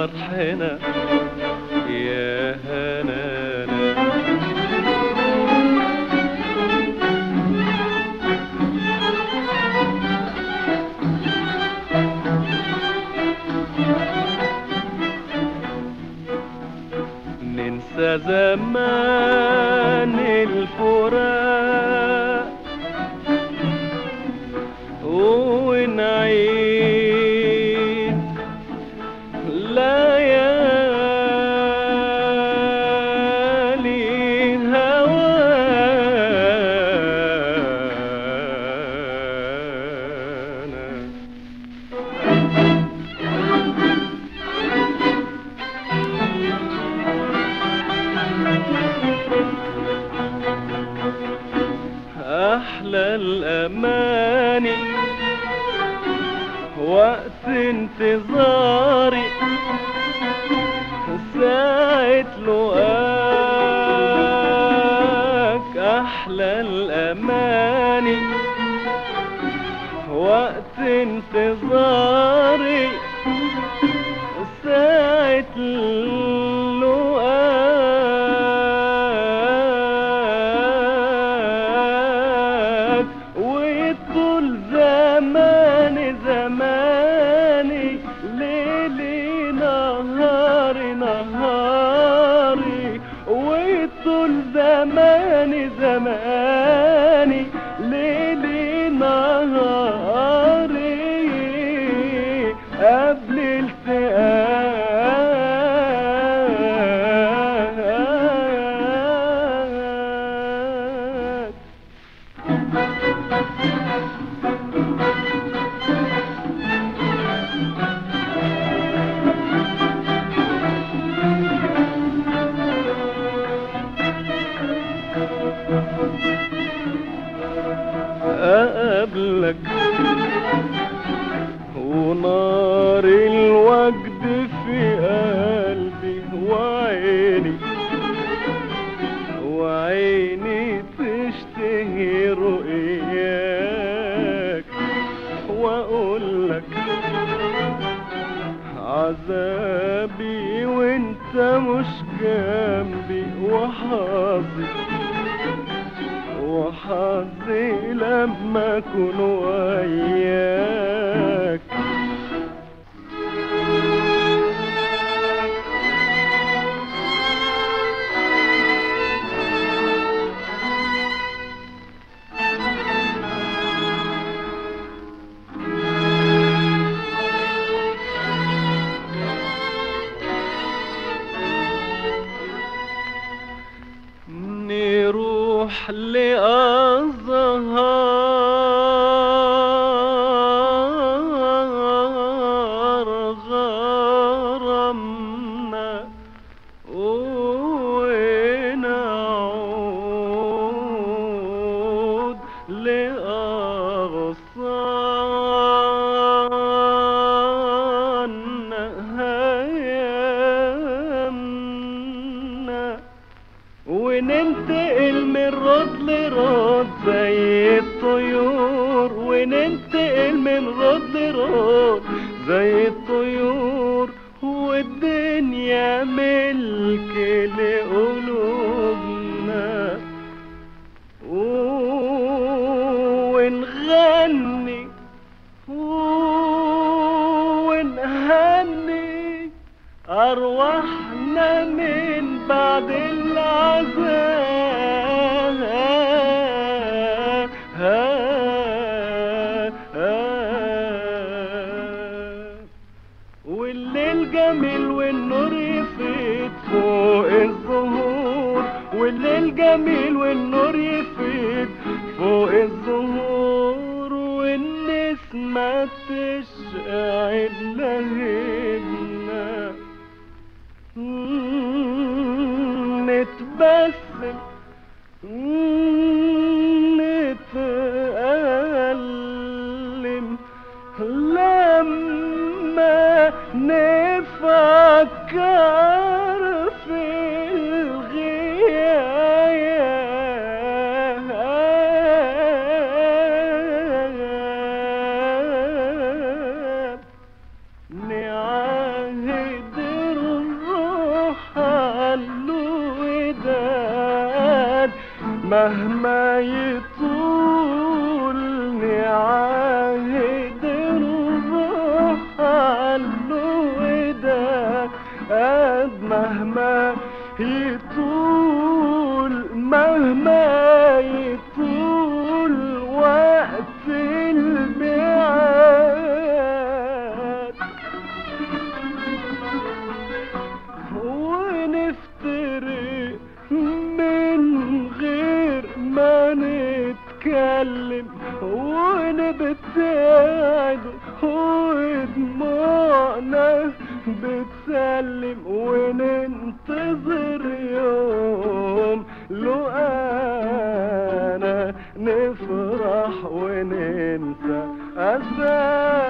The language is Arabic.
فرحنا يا هنانا. ننسى زمان الفراق ونعيد ليالي هوانا. أحلى الأماني وقت انتظاري ساعة لقاك. أحلى الأماني وقت انتظاري ساعة لقاك. وطول زماني زماني ليلي نهاري نهاري. وطول زماني زماني ليلي نهاري قبل التقاك. أقابلك ونار الوجد في قلبي وعيني وعيني تشتهي رؤياك. وأقولك عذابي وانت مش جنبي وحظي وحظي لما اكون وياك. نروح لأزهار غرامنا ونعود لأغصان هيامنا. وننتقل من رد لرد زي الطيور. وننتقل من رد لرد زي الطيور. والدنيا ملك لقلوبنا. ونغني ونهني أرواحنا من بعد العذاب. والليل جميل والنور يفيد فوق الزهور. والليل جميل والنور يفيد فوق الزهور. والنسمة تشعل لهبنا. نتبسم نتألم لما نفكر في الغياب. نعاهد مهما يطول نعاهد نروح عالوداد مهما يطول مهما يطول وقت الميعاد ونفترق من غير ما نتكلم ونبتعد ودموعنا بتسلم وننتظر يوم لو أنا نفرح وننسى أسى